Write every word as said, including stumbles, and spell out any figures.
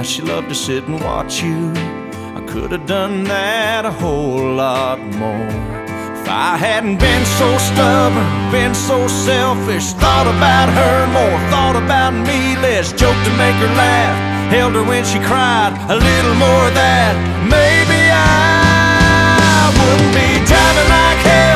she loved to sit and watch you. I could have done that a whole lot more. If I hadn't been so stubborn, been so selfish, thought about her more, thought about me less, joked to make her laugh, held her when she cried, a little more of that, maybe I wouldn't be driving like hell.